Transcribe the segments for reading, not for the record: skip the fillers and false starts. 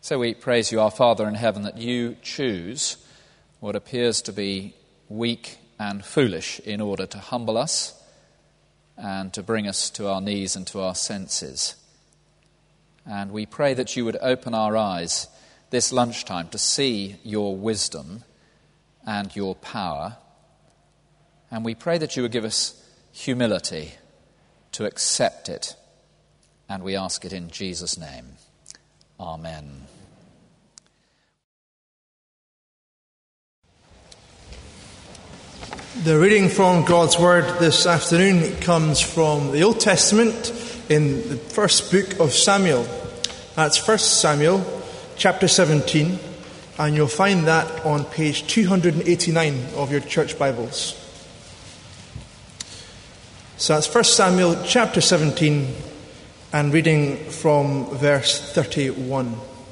So we praise you, our Father in heaven, that you choose what appears to be weak and foolish in order to humble us and to bring us to our knees and to our senses. And we pray that you would open our eyes this lunchtime to see your wisdom and your power. And we pray that you would give us humility to accept it. And we ask it in Jesus' name. Amen. The reading from God's Word this afternoon comes from the Old Testament in the first book of Samuel. That's 1 Samuel chapter 17, and you'll find that on page 289 of your church Bibles. So that's 1 Samuel chapter 17, and reading from verse 31.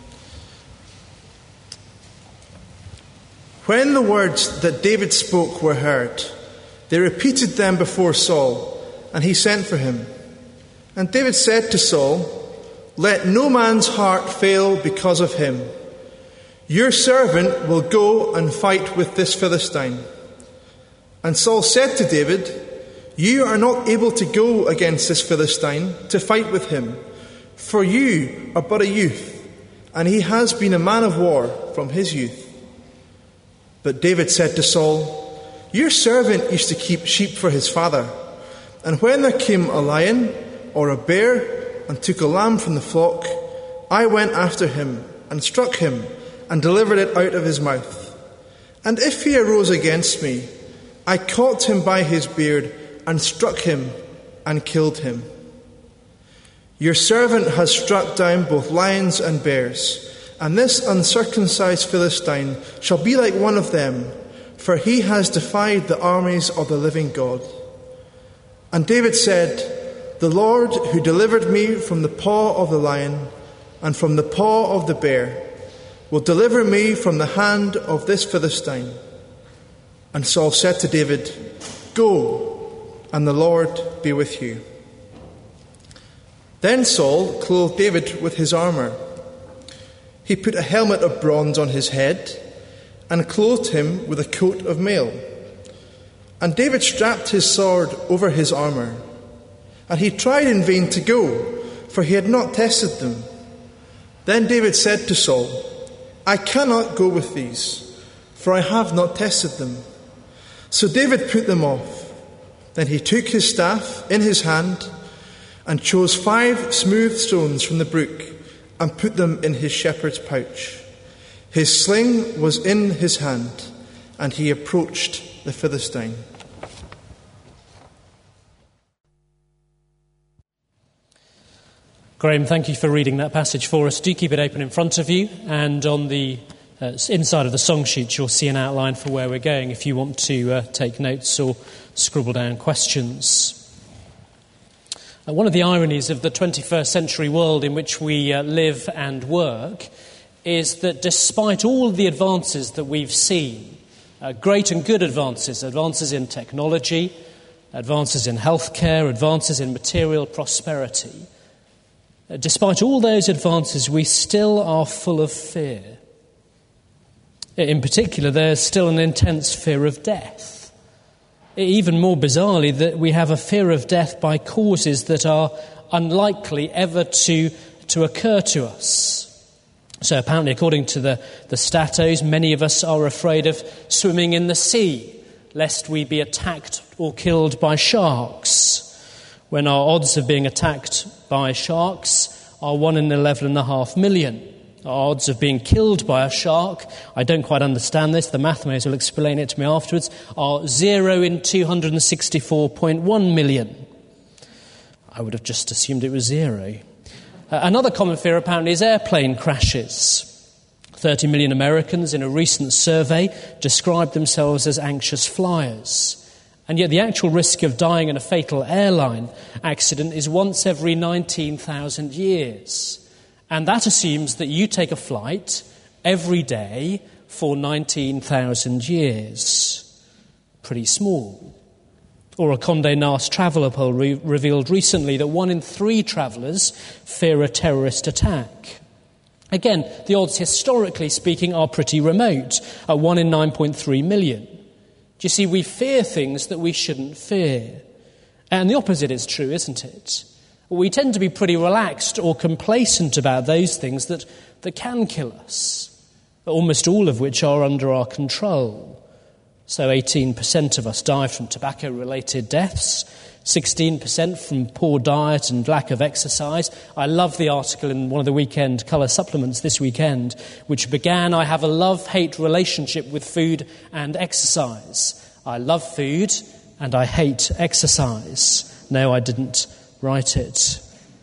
When the words that David spoke were heard, they repeated them before Saul, and he sent for him. And David said to Saul, "Let no man's heart fail because of him. Your servant will go and fight with this Philistine." And Saul said to David, "You are not able to go against this Philistine to fight with him, for you are but a youth, and he has been a man of war from his youth." But David said to Saul, "Your servant used to keep sheep for his father, and when there came a lion or a bear and took a lamb from the flock, I went after him and struck him and delivered it out of his mouth. And if he arose against me, I caught him by his beard and struck him and killed him. Your servant has struck down both lions and bears, and this uncircumcised Philistine shall be like one of them, for he has defied the armies of the living God." And David said, "The Lord who delivered me from the paw of the lion and from the paw of the bear will deliver me from the hand of this Philistine." And Saul said to David, "Go, and the Lord be with you." Then Saul clothed David with his armour. He put a helmet of bronze on his head and clothed him with a coat of mail. And David strapped his sword over his armour. And he tried in vain to go, for he had not tested them. Then David said to Saul, "I cannot go with these, for I have not tested them." So David put them off. Then he took his staff in his hand and chose 5 smooth stones from the brook and put them in his shepherd's pouch. His sling was in his hand, and he approached the Philistine. Graham, thank you for reading that passage for us. Do keep it open in front of you, and on the inside of the song sheet you'll see an outline for where we're going if you want to take notes or scribble down questions. One of the ironies of the 21st century world in which we live and work is that despite all the advances that we've seen, great and good advances in technology, advances in healthcare, advances in material prosperity, despite all those advances, we still are full of fear. In particular, there's still an intense fear of death. Even more bizarrely, that we have a fear of death by causes that are unlikely ever to occur to us. So apparently, according to the statos, many of us are afraid of swimming in the sea, lest we be attacked or killed by sharks, when our odds of being attacked by sharks are 1 in 11.5 million. Our odds of being killed by a shark, I don't quite understand this, the mathematicians will explain it to me afterwards, are 0 in 264.1 million. I would have just assumed it was 0. Another common fear apparently is airplane crashes. 30 million Americans in a recent survey described themselves as anxious flyers. And yet the actual risk of dying in a fatal airline accident is once every 19,000 years. And that assumes that you take a flight every day for 19,000 years. Pretty small. Or a Condé Nast Traveller poll revealed recently that 1 in 3 travellers fear a terrorist attack. Again, the odds, historically speaking, are pretty remote, at 1 in 9.3 million. Do you see, we fear things that we shouldn't fear. And the opposite is true, isn't it? We tend to be pretty relaxed or complacent about those things that can kill us, almost all of which are under our control. So 18% of us die from tobacco-related deaths, 16% from poor diet and lack of exercise. I love the article in one of the weekend colour supplements this weekend, which began, "I have a love-hate relationship with food and exercise. I love food and I hate exercise." No, I didn't write it.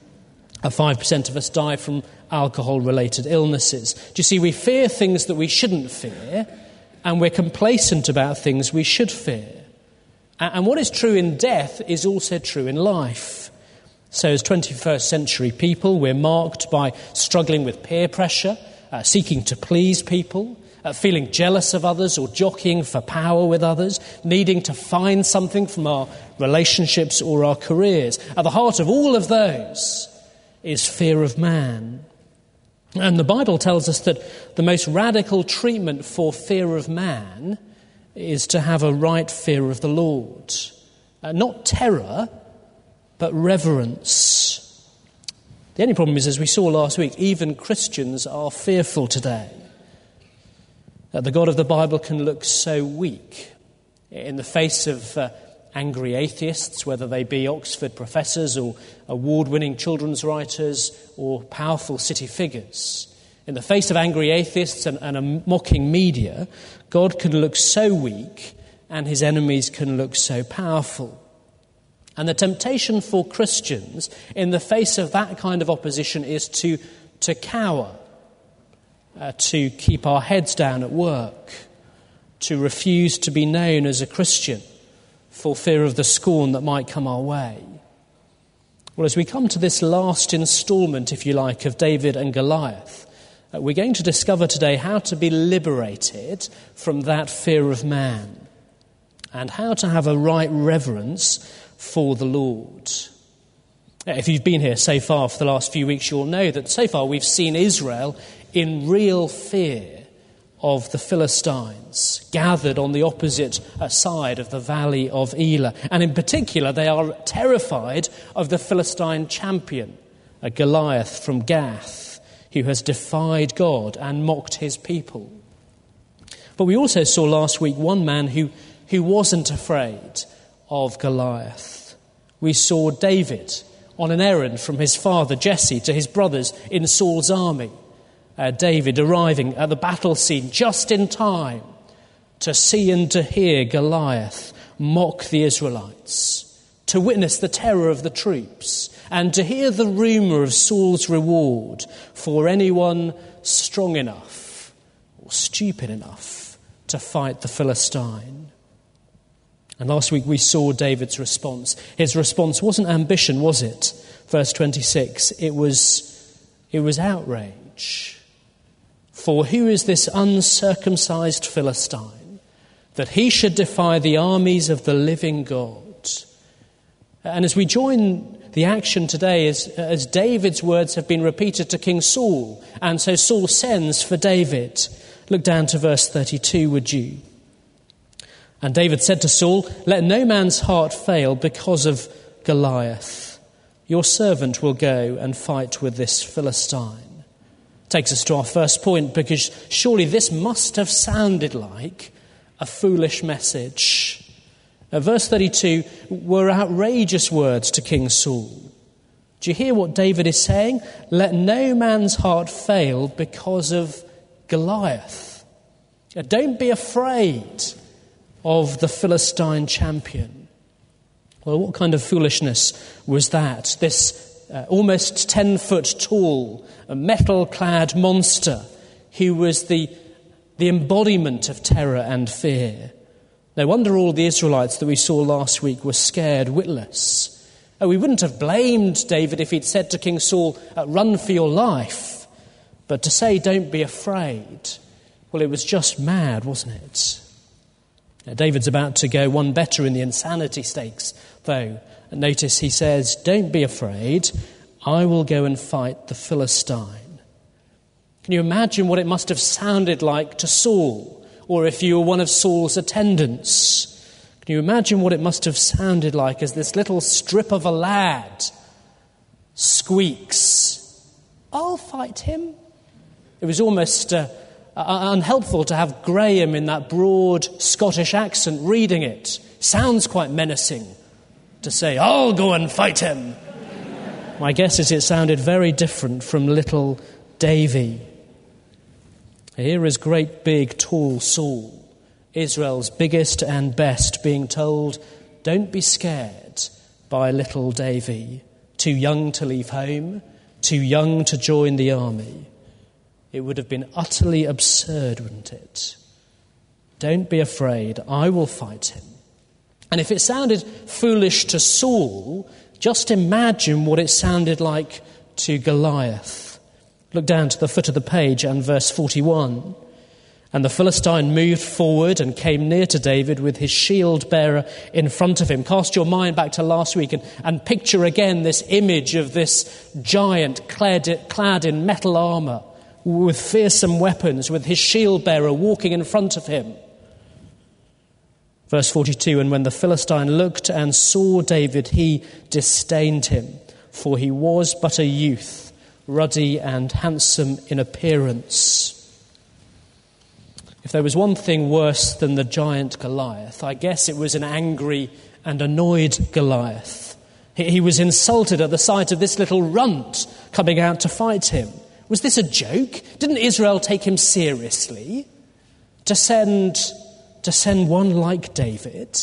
5% of us die from alcohol-related illnesses. Do you see, we fear things that we shouldn't fear, and we're complacent about things we should fear. And what is true in death is also true in life. So as 21st century people, we're marked by struggling with peer pressure, seeking to please people, feeling jealous of others or jockeying for power with others, needing to find something from our relationships or our careers. At the heart of all of those is fear of man. And the Bible tells us that the most radical treatment for fear of man is to have a right fear of the Lord. Not terror, but reverence. The only problem is, as we saw last week, even Christians are fearful today. The God of the Bible can look so weak in the face of angry atheists, whether they be Oxford professors or award-winning children's writers or powerful city figures. In the face of angry atheists and a mocking media, God can look so weak and his enemies can look so powerful. And the temptation for Christians in the face of that kind of opposition is to cower, to keep our heads down at work, to refuse to be known as a Christian for fear of the scorn that might come our way. Well, as we come to this last instalment, if you like, of David and Goliath, we're going to discover today how to be liberated from that fear of man and how to have a right reverence for the Lord. If you've been here so far for the last few weeks, you'll know that so far we've seen Israel in real fear of the Philistines, gathered on the opposite side of the valley of Elah. And in particular, they are terrified of the Philistine champion, Goliath from Gath, who has defied God and mocked his people. But we also saw last week one man who wasn't afraid of Goliath. We saw David on an errand from his father Jesse to his brothers in Saul's army. David arriving at the battle scene just in time to see and to hear Goliath mock the Israelites, to witness the terror of the troops, and to hear the rumour of Saul's reward for anyone strong enough or stupid enough to fight the Philistine. And last week we saw David's response. His response wasn't ambition, was it? Verse 26, it was outrage. For who is this uncircumcised Philistine, that he should defy the armies of the living God? And as we join the action today, as David's words have been repeated to King Saul, and so Saul sends for David. Look down to verse 32, would you? And David said to Saul, "Let no man's heart fail because of Goliath. Your servant will go and fight with this Philistine." Takes us to our first point, because surely this must have sounded like a foolish message. Verse 32 were outrageous words to King Saul. Do you hear what David is saying? Let no man's heart fail because of Goliath. Don't be afraid of the Philistine champion. Well, what kind of foolishness was that? This almost 10 foot tall, metal-clad monster who was the embodiment of terror and fear. No wonder all the Israelites that we saw last week were scared witless. We wouldn't have blamed David if he'd said to King Saul, "Run for your life." But to say, "Don't be afraid," well, it was just mad, wasn't it? Now, David's about to go one better in the insanity stakes, though. And notice he says, "Don't be afraid, I will go and fight the Philistine." Can you imagine what it must have sounded like to Saul, or if you were one of Saul's attendants? Can you imagine what it must have sounded like as this little strip of a lad squeaks, "I'll fight him"? It was almost unhelpful to have Graham in that broad Scottish accent reading it. Sounds quite menacing to say, "I'll go and fight him." My guess is it sounded very different from little Davy. Here is great big tall Saul, Israel's biggest and best, being told, "Don't be scared" by little Davy, too young to leave home, too young to join the army. It would have been utterly absurd, wouldn't it? Don't be afraid, I will fight him. And if it sounded foolish to Saul, just imagine what it sounded like to Goliath. Look down to the foot of the page and verse 41. "And the Philistine moved forward and came near to David with his shield bearer in front of him." Cast your mind back to last week and picture again this image of this giant clad in metal armour with fearsome weapons, with his shield bearer walking in front of him. Verse 42, "And when the Philistine looked and saw David, he disdained him, for he was but a youth, ruddy and handsome in appearance." If there was one thing worse than the giant Goliath, I guess it was an angry and annoyed Goliath. He was insulted at the sight of this little runt coming out to fight him. Was this a joke? Didn't Israel take him seriously? To send one like David?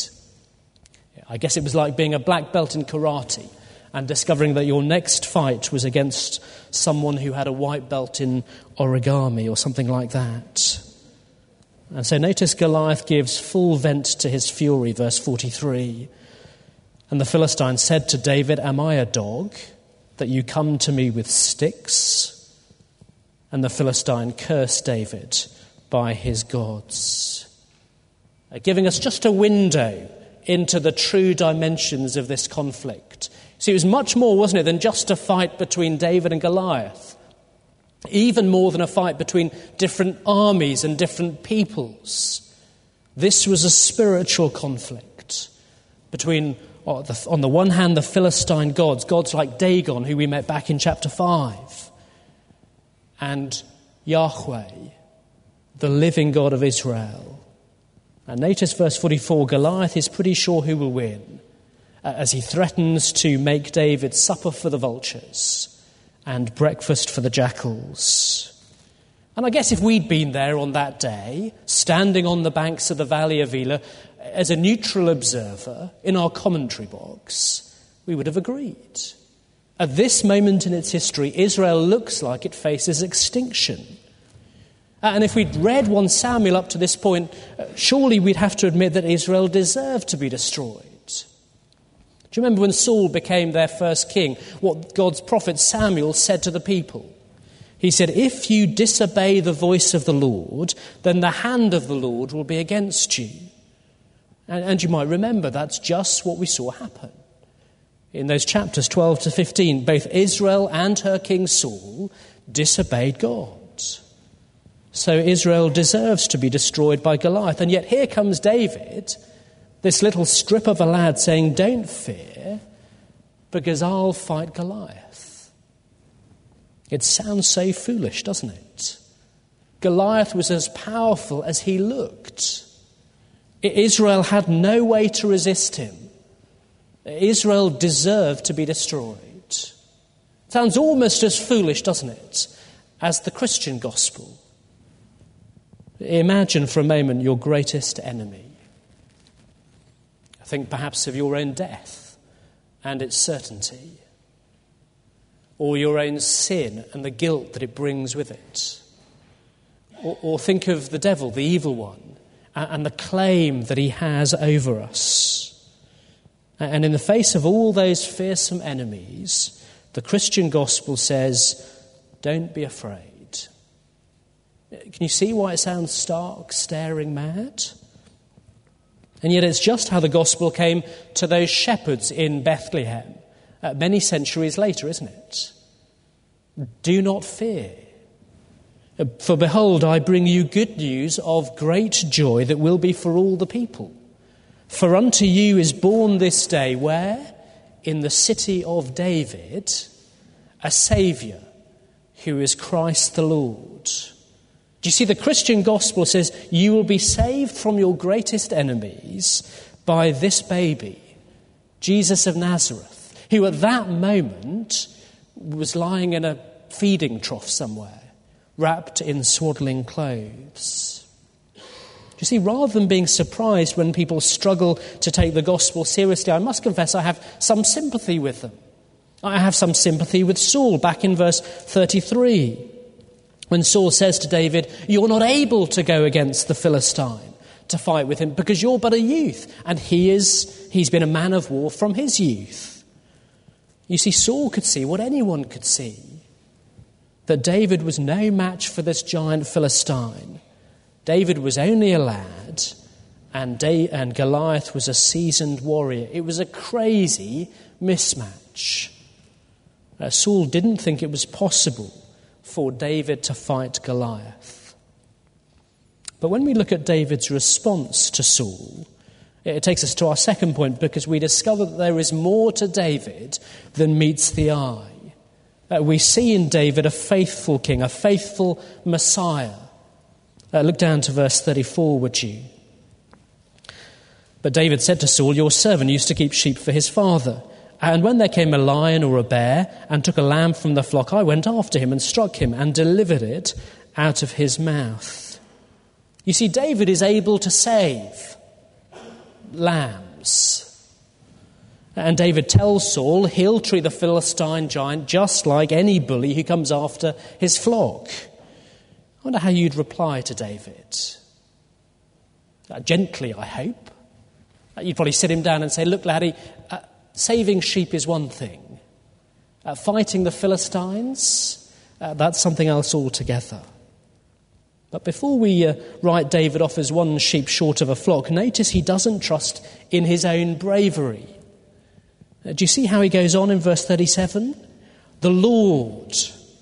I guess it was like being a black belt in karate and discovering that your next fight was against someone who had a white belt in origami or something like that. And so notice Goliath gives full vent to his fury, verse 43. "And the Philistine said to David, 'Am I a dog that you come to me with sticks?' And the Philistine cursed David by his gods." Giving us just a window into the true dimensions of this conflict. See, it was much more, wasn't it, than just a fight between David and Goliath. Even more than a fight between different armies and different peoples. This was a spiritual conflict between, on the one hand, the Philistine gods like Dagon, who we met back in chapter 5, and Yahweh, the living God of Israel. And notice verse 44, Goliath is pretty sure who will win, as he threatens to make David supper for the vultures and breakfast for the jackals. And I guess if we'd been there on that day, standing on the banks of the Valley of Elah, as a neutral observer in our commentary box, we would have agreed. At this moment in its history, Israel looks like it faces extinction. And if we'd read 1 Samuel up to this point, surely we'd have to admit that Israel deserved to be destroyed. Do you remember when Saul became their first king, what God's prophet Samuel said to the people? He said, "If you disobey the voice of the Lord, then the hand of the Lord will be against you." And you might remember that's just what we saw happen. In those chapters 12 to 15, both Israel and her king Saul disobeyed God. So Israel deserves to be destroyed by Goliath. And yet here comes David, this little strip of a lad, saying, "Don't fear, because I'll fight Goliath." It sounds so foolish, doesn't it? Goliath was as powerful as he looked. Israel had no way to resist him. Israel deserved to be destroyed. Sounds almost as foolish, doesn't it, as the Christian gospel. Imagine for a moment your greatest enemy. Think perhaps of your own death and its certainty, or your own sin and the guilt that it brings with it. Or think of the devil, the evil one, and the claim that he has over us. And in the face of all those fearsome enemies, the Christian gospel says, don't be afraid. Can you see why it sounds stark, staring mad? And yet it's just how the gospel came to those shepherds in Bethlehem many centuries later, isn't it? Do not fear. For behold, I bring you good news of great joy that will be for all the people. For unto you is born this day," where? "In the city of David, a Saviour, who is Christ the Lord." Do you see, the Christian gospel says you will be saved from your greatest enemies by this baby, Jesus of Nazareth, who at that moment was lying in a feeding trough somewhere, wrapped in swaddling clothes. Do you see, rather than being surprised when people struggle to take the gospel seriously, I must confess I have some sympathy with them. I have some sympathy with Saul back in verse 33, when Saul says to David, "You're not able to go against the Philistine to fight with him because you're but a youth," and he's been a man of war from his youth. You see, Saul could see what anyone could see, that David was no match for this giant Philistine. David was only a lad, and Goliath was a seasoned warrior. It was a crazy mismatch. Saul didn't think it was possible for David to fight Goliath. But when we look at David's response to Saul, it takes us to our second point, because we discover that there is more to David than meets the eye. We see in David a faithful king, a faithful Messiah. Look down to verse 34, would you? "But David said to Saul, 'Your servant used to keep sheep for his father. And when there came a lion or a bear and took a lamb from the flock, I went after him and struck him and delivered it out of his mouth.'" You see, David is able to save lambs. And David tells Saul he'll treat the Philistine giant just like any bully who comes after his flock. I wonder how you'd reply to David. Gently, I hope. You'd probably sit him down and say, "Look, laddie, saving sheep is one thing. Fighting the Philistines, that's something else altogether." But before we write David off as one sheep short of a flock, notice he doesn't trust in his own bravery. Do you see how he goes on in verse 37? The Lord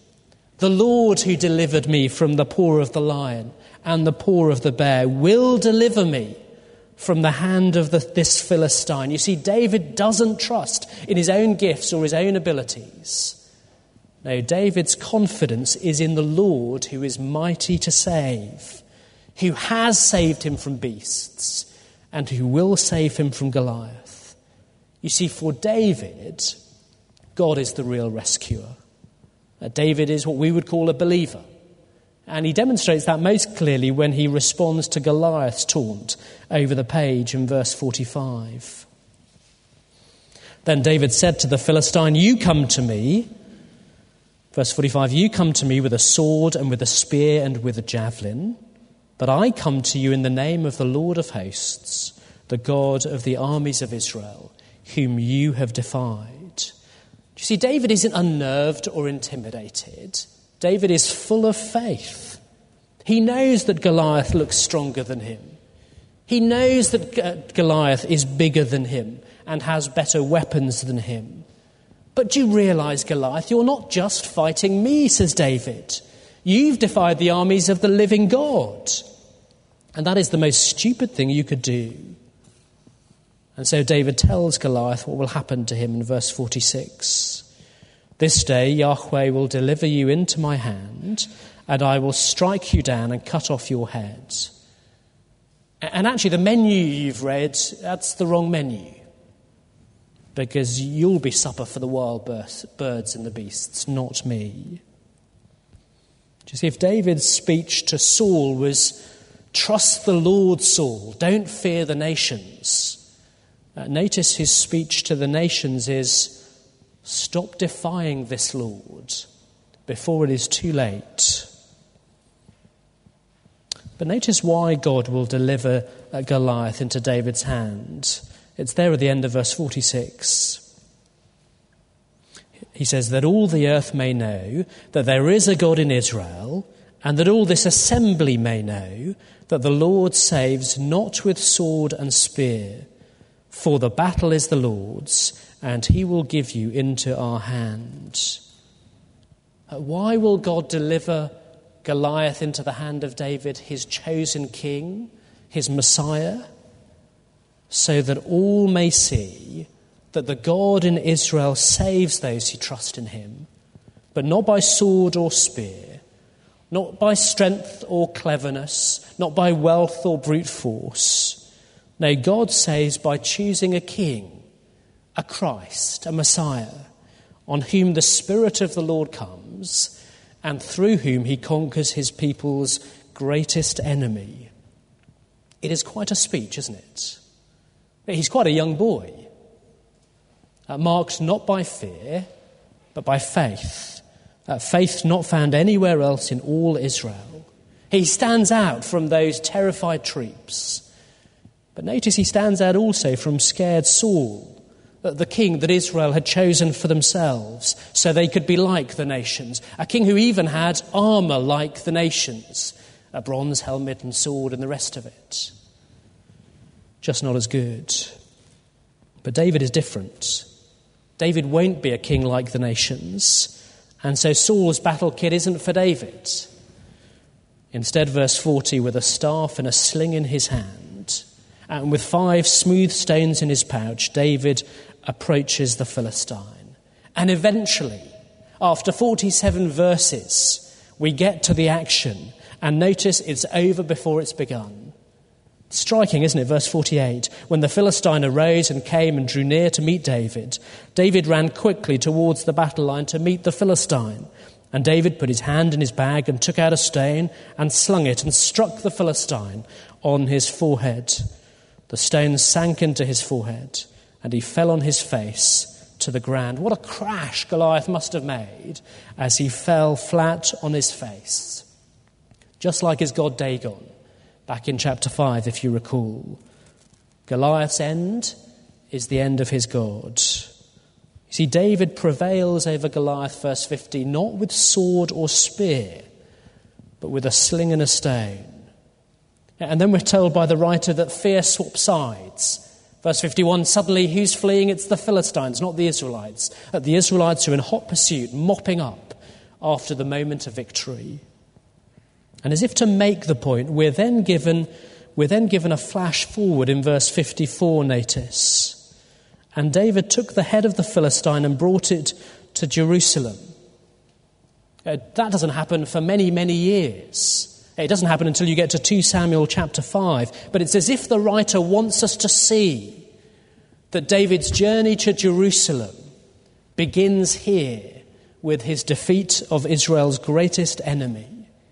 who delivered me from the paw of the lion and the paw of the bear, will deliver me from the hand of this Philistine." You see, David doesn't trust in his own gifts or his own abilities. No, David's confidence is in the Lord, who is mighty to save, who has saved him from beasts, and who will save him from Goliath. You see, for David, God is the real rescuer. David is what we would call a believer. And he demonstrates that most clearly when he responds to Goliath's taunt over the page in verse 45. "Then David said to the Philistine, 'You come to me,'" verse 45, "'you come to me with a sword and with a spear and with a javelin, but I come to you in the name of the Lord of hosts, the God of the armies of Israel, whom you have defied.'" You see, David isn't unnerved or intimidated. David is full of faith. He knows that Goliath looks stronger than him. He knows that Goliath is bigger than him and has better weapons than him. "But do you realise, Goliath, you're not just fighting me," says David. "You've defied the armies of the living God. And that is the most stupid thing you could do." And so David tells Goliath what will happen to him in verse 46. "This day Yahweh will deliver you into my hand, and I will strike you down and cut off your head." And actually, the menu you've read, that's the wrong menu. Because you'll be supper for the wild birds and the beasts, not me. Do you see, if David's speech to Saul was, "Trust the Lord, Saul, don't fear the nations," notice his speech to the nations is, "Stop defying this Lord before it is too late." But notice why God will deliver Goliath into David's hand. It's there at the end of verse 46. He says, "That all the earth may know that there is a God in Israel, and that all this assembly may know that the Lord saves not with sword and spear, for the battle is the Lord's, and he will give you into our hand." Why will God deliver Goliath into the hand of David, his chosen king, his Messiah, so that all may see that the God in Israel saves those who trust in him, but not by sword or spear, not by strength or cleverness, not by wealth or brute force. No, God saves by choosing a king, a Christ, a Messiah, on whom the Spirit of the Lord comes, and through whom he conquers his people's greatest enemy. It is quite a speech, isn't it? He's quite a young boy, marked not by fear, but by faith. Faith not found anywhere else in all Israel. He stands out from those terrified troops. But notice he stands out also from scared Saul, the king that Israel had chosen for themselves so they could be like the nations. A king who even had armour like the nations, a bronze helmet and sword and the rest of it. Just not as good. But David is different. David won't be a king like the nations. And so Saul's battle kit isn't for David. Instead, verse 40, with a staff and a sling in his hand, and with 5 smooth stones in his pouch, David approaches the Philistine. And eventually, after 47 verses, we get to the action. And notice it's over before it's begun. Striking, isn't it? Verse 48. When the Philistine arose and came and drew near to meet David, David ran quickly towards the battle line to meet the Philistine. And David put his hand in his bag and took out a stone and slung it and struck the Philistine on his forehead. The stone sank into his forehead and he fell on his face to the ground. What a crash Goliath must have made as he fell flat on his face. Just like his god Dagon. Back in chapter 5, if you recall. Goliath's end is the end of his God. You see, David prevails over Goliath, verse 50, not with sword or spear, but with a sling and a stone. And then we're told by the writer that fear swaps sides. Verse 51, suddenly who's fleeing? It's the Philistines, not the Israelites. The Israelites are in hot pursuit, mopping up after the moment of victory. And as if to make the point, we're then given a flash forward in verse 54, notice. And David took the head of the Philistine and brought it to Jerusalem. That doesn't happen for many, many years. It doesn't happen until you get to 2 Samuel chapter 5. But it's as if the writer wants us to see that David's journey to Jerusalem begins here with his defeat of Israel's greatest enemy.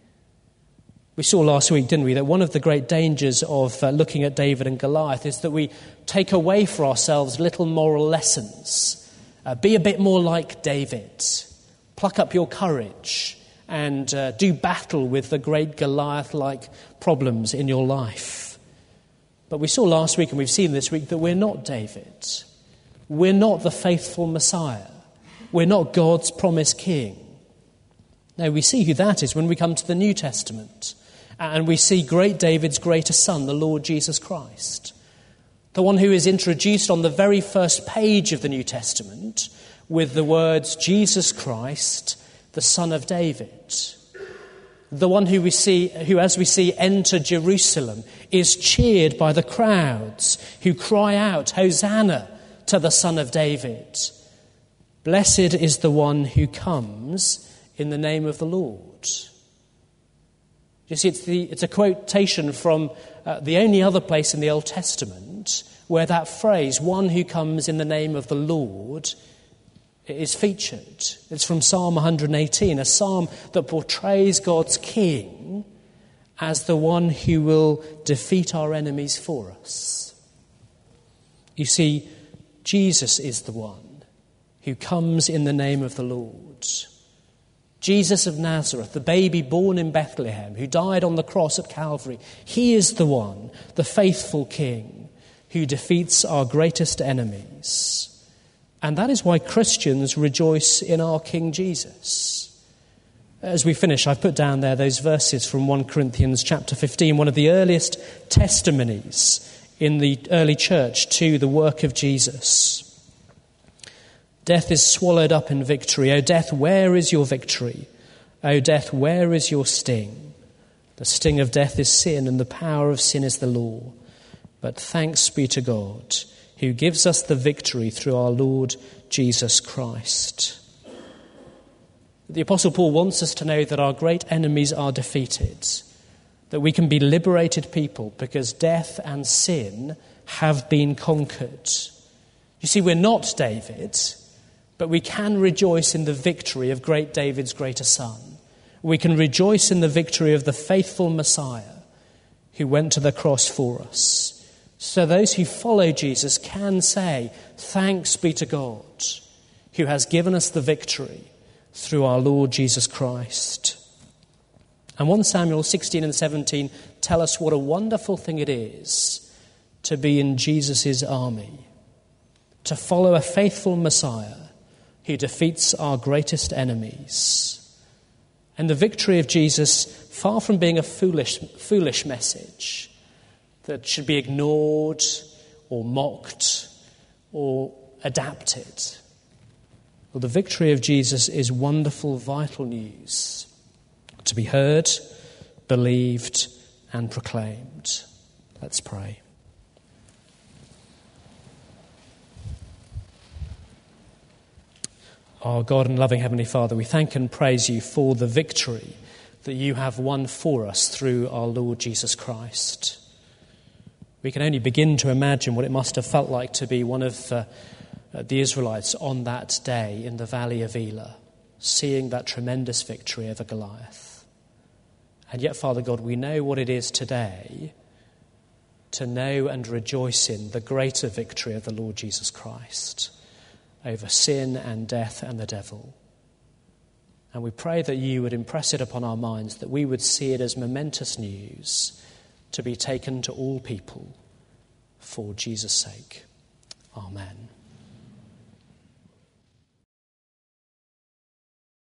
We saw last week, didn't we, that one of the great dangers of looking at David and Goliath is that we take away for ourselves little moral lessons. Be a bit more like David. Pluck up your courage and do battle with the great Goliath-like problems in your life. But we saw last week, and we've seen this week, that we're not David. We're not the faithful Messiah. We're not God's promised king. No, we see who that is when we come to the New Testament. And we see great David's greater son, the Lord Jesus Christ. The one who is introduced on the very first page of the New Testament with the words, Jesus Christ, the Son of David. The one who, as we see, enter Jerusalem, is cheered by the crowds who cry out, Hosanna to the Son of David. Blessed is the one who comes in the name of the Lord. You see, it's a quotation from the only other place in the Old Testament where that phrase, one who comes in the name of the Lord, is featured. It's from Psalm 118, a psalm that portrays God's king as the one who will defeat our enemies for us. You see, Jesus is the one who comes in the name of the Lord. Jesus of Nazareth, the baby born in Bethlehem, who died on the cross at Calvary, he is the one, the faithful king, who defeats our greatest enemies. And that is why Christians rejoice in our King Jesus. As we finish, I've put down there those verses from 1 Corinthians chapter 15, one of the earliest testimonies in the early church to the work of Jesus. Death is swallowed up in victory. O death, where is your victory? O death, where is your sting? The sting of death is sin, and the power of sin is the law. But thanks be to God, who gives us the victory through our Lord Jesus Christ. The Apostle Paul wants us to know that our great enemies are defeated, that we can be liberated people because death and sin have been conquered. You see, we're not David, but we can rejoice in the victory of great David's greater son. We can rejoice in the victory of the faithful Messiah who went to the cross for us. So those who follow Jesus can say, thanks be to God, who has given us the victory through our Lord Jesus Christ. And 1 Samuel 16 and 17 tell us what a wonderful thing it is to be in Jesus' army, to follow a faithful Messiah who defeats our greatest enemies. And the victory of Jesus, far from being a foolish message that should be ignored or mocked or adapted, well, the victory of Jesus is wonderful, vital news to be heard, believed, and proclaimed. Let's pray. Our God and loving Heavenly Father, we thank and praise you for the victory that you have won for us through our Lord Jesus Christ. We can only begin to imagine what it must have felt like to be one of the Israelites on that day in the valley of Elah, seeing that tremendous victory over Goliath. And yet, Father God, we know what it is today to know and rejoice in the greater victory of the Lord Jesus Christ over sin and death and the devil. And we pray that you would impress it upon our minds, that we would see it as momentous news to be taken to all people for Jesus' sake. Amen.